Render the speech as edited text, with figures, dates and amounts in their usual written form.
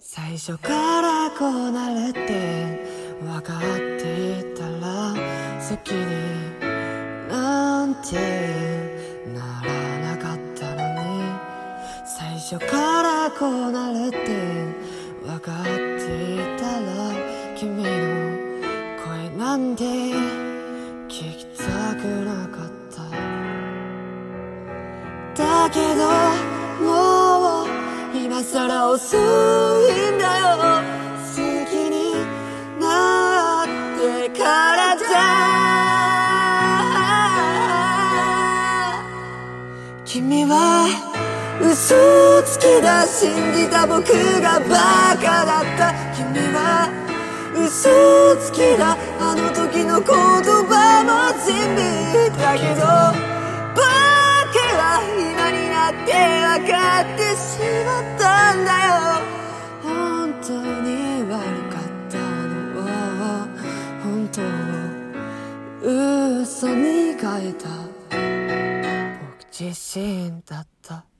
最初からこうなるって分かっていたら好きになんてならなかったのに、最初からこうなるって分かっていたら君の声なんて聞きたくなかった。だけどもう今さら遅いんだよ、好きになってからじゃ。君は嘘をつきだ、信じた僕がバカだった。君は嘘をつきだ、あの時の言葉も全部だけど今になって分かってしまったんだよ。本当に悪かったのは本当を嘘に変えた僕自身だった。